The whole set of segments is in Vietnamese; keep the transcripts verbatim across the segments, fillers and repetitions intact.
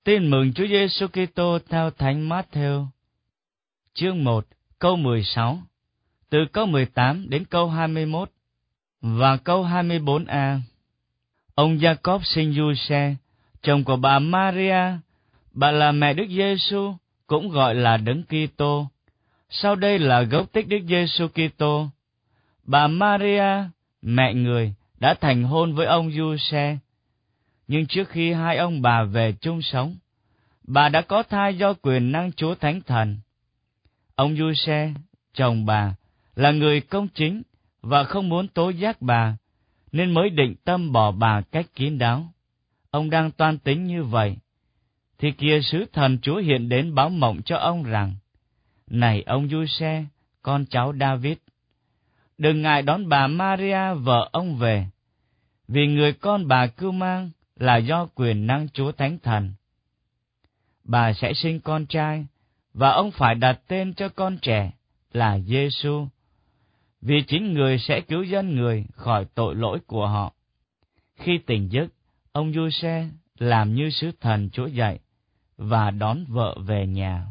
Tin mừng Chúa Giêsu Kitô theo Thánh Mát-thêu, chương một, câu mười sáu, từ câu mười tám đến câu hai mươi mốt và câu hai mươi bốn a. Ông Gia-cốp sinh Giuse, chồng của bà Maria, bà là mẹ Đức Giêsu, cũng gọi là Đấng Kitô. Sau đây là gốc tích Đức Giêsu Kitô. Bà Maria, mẹ người, đã thành hôn với ông Giuse. Nhưng trước khi hai ông bà về chung sống, bà đã có thai do quyền năng Chúa Thánh Thần. Ông Giuse, chồng bà, là người công chính và không muốn tố giác bà, nên mới định tâm bỏ bà cách kín đáo. Ông đang toan tính như vậy, thì kia sứ thần Chúa hiện đến báo mộng cho ông rằng: Này ông Giuse, con cháu David, đừng ngại đón bà Maria vợ ông về, vì người con bà cưu mang là do quyền năng Chúa Thánh Thần. Bà sẽ sinh con trai, và ông phải đặt tên cho con trẻ là Giêsu, vì chính người sẽ cứu dân người khỏi tội lỗi của họ. Khi tỉnh giấc, ông Giuse làm như sứ thần Chúa dạy và đón vợ về nhà.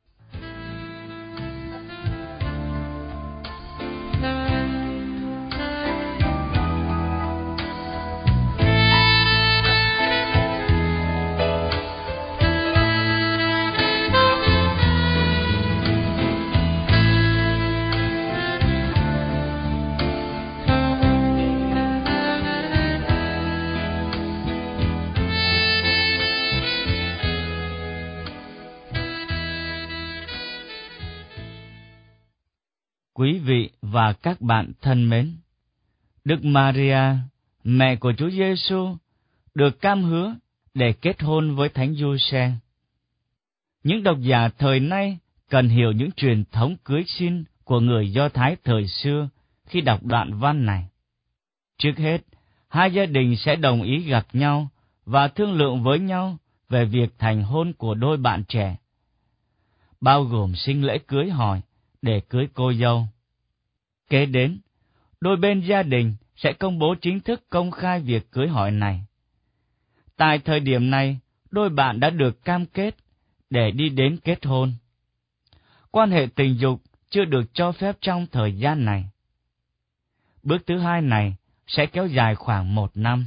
Quý vị và các bạn thân mến, Đức Maria, mẹ của Chúa Giêsu, được cam hứa để kết hôn với Thánh Giuse. Những độc giả thời nay cần hiểu những truyền thống cưới xin của người Do Thái thời xưa khi đọc đoạn văn này. Trước hết, hai gia đình sẽ đồng ý gặp nhau và thương lượng với nhau về việc thành hôn của đôi bạn trẻ, bao gồm sinh lễ cưới hỏi để cưới cô dâu. Kế đến, đôi bên gia đình sẽ công bố chính thức công khai việc cưới hỏi này. Tại thời điểm này, đôi bạn đã được cam kết để đi đến kết hôn. Quan hệ tình dục chưa được cho phép trong thời gian này. Bước thứ hai này sẽ kéo dài khoảng một năm.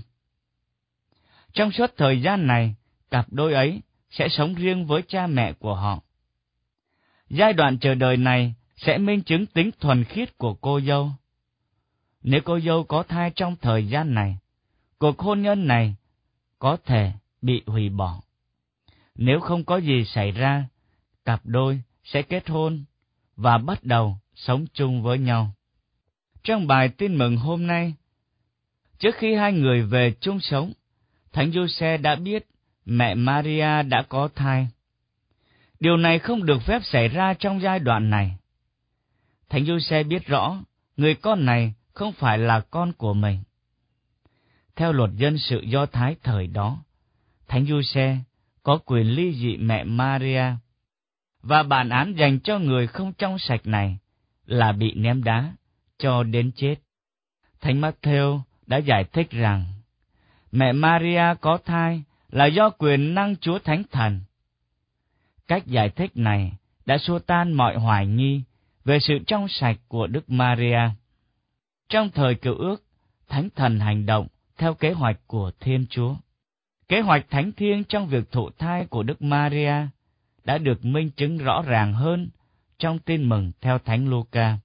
Trong suốt thời gian này, cặp đôi ấy sẽ sống riêng với cha mẹ của họ. Giai đoạn chờ đợi này sẽ minh chứng tính thuần khiết của cô dâu. Nếu cô dâu có thai trong thời gian này, cuộc hôn nhân này có thể bị hủy bỏ. Nếu không có gì xảy ra, cặp đôi sẽ kết hôn và bắt đầu sống chung với nhau. Trong bài tin mừng hôm nay, trước khi hai người về chung sống, Thánh Giuse đã biết mẹ Maria đã có thai. Điều này không được phép xảy ra trong giai đoạn này. Thánh Giuse biết rõ người con này không phải là con của mình. Theo luật dân sự Do Thái thời đó, Thánh Giuse có quyền ly dị mẹ Maria, và bản án dành cho người không trong sạch này là bị ném đá cho đến chết. Thánh Mát-thêu đã giải thích rằng mẹ Maria có thai là do quyền năng Chúa Thánh Thần. Cách giải thích này đã xua tan mọi hoài nghi về sự trong sạch của Đức Maria. Trong thời Cựu Ước, Thánh Thần hành động theo kế hoạch của Thiên Chúa. Kế hoạch thánh thiêng trong việc thụ thai của Đức Maria đã được minh chứng rõ ràng hơn trong tin mừng theo Thánh Luca.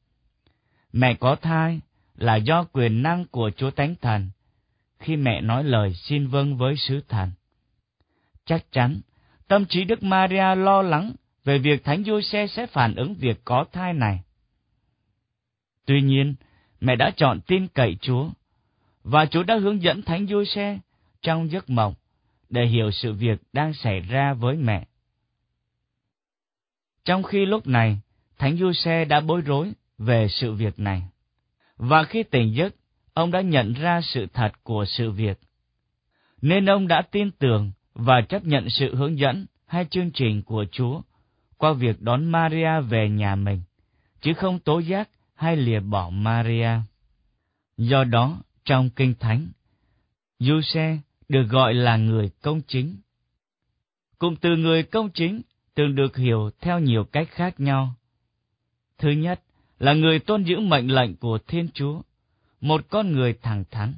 Mẹ có thai là do quyền năng của Chúa Thánh Thần khi mẹ nói lời xin vâng với sứ thần. Chắc chắn, tâm trí Đức Maria lo lắng về việc Thánh Giuse sẽ phản ứng việc có thai này. Tuy nhiên, mẹ đã chọn tin cậy Chúa, và Chúa đã hướng dẫn Thánh Giuse trong giấc mộng để hiểu sự việc đang xảy ra với mẹ. Trong khi lúc này, Thánh Giuse đã bối rối về sự việc này, và khi tỉnh giấc, ông đã nhận ra sự thật của sự việc, nên ông đã tin tưởng và chấp nhận sự hướng dẫn hay chương trình của Chúa qua việc đón Maria về nhà mình, chứ không tố giác hay lìa bỏ Maria. Do đó, trong Kinh Thánh, Giuse được gọi là người công chính. Cụm từ người công chính thường được hiểu theo nhiều cách khác nhau. Thứ nhất là người tuân giữ mệnh lệnh của Thiên Chúa, một con người thẳng thắn.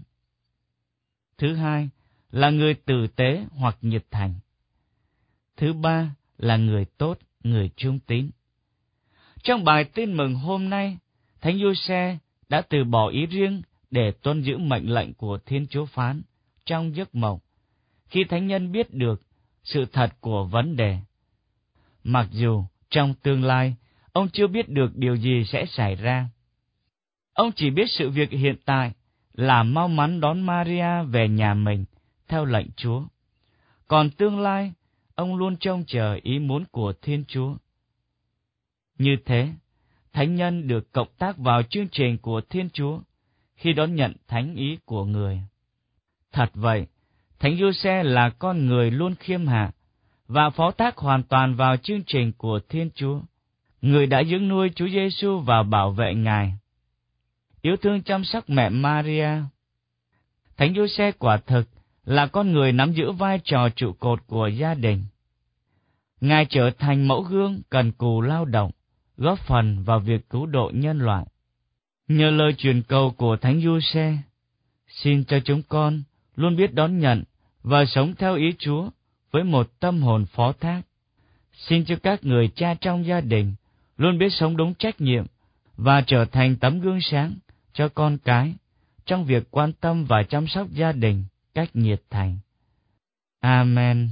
Thứ hai là người tử tế hoặc nhiệt thành. Thứ ba là người tốt, người trung tín. Trong bài tin mừng hôm nay, Thánh Giuse đã từ bỏ ý riêng để tuân giữ mệnh lệnh của Thiên Chúa phán trong giấc mộng, khi thánh nhân biết được sự thật của vấn đề. Mặc dù trong tương lai, ông chưa biết được điều gì sẽ xảy ra. Ông chỉ biết sự việc hiện tại là mau mắn đón Maria về nhà mình theo lệnh Chúa. Còn tương lai, ông luôn trông chờ ý muốn của Thiên Chúa. Như thế, thánh nhân được cộng tác vào chương trình của Thiên Chúa khi đón nhận thánh ý của người. Thật vậy, Thánh Giuse là con người luôn khiêm hạ và phó thác hoàn toàn vào chương trình của Thiên Chúa, người đã dưỡng nuôi Chúa Giêsu và bảo vệ Ngài. Yêu thương chăm sóc mẹ Maria. Thánh Giuse quả thực là con người nắm giữ vai trò trụ cột của gia đình. Ngài trở thành mẫu gương cần cù lao động, góp phần vào việc cứu độ nhân loại. Nhờ lời truyền cầu của Thánh Giuse, xin cho chúng con luôn biết đón nhận và sống theo ý Chúa với một tâm hồn phó thác. Xin cho các người cha trong gia đình luôn biết sống đúng trách nhiệm và trở thành tấm gương sáng cho con cái trong việc quan tâm và chăm sóc gia đình cách nhiệt thành. Amen.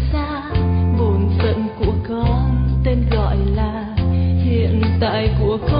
Của con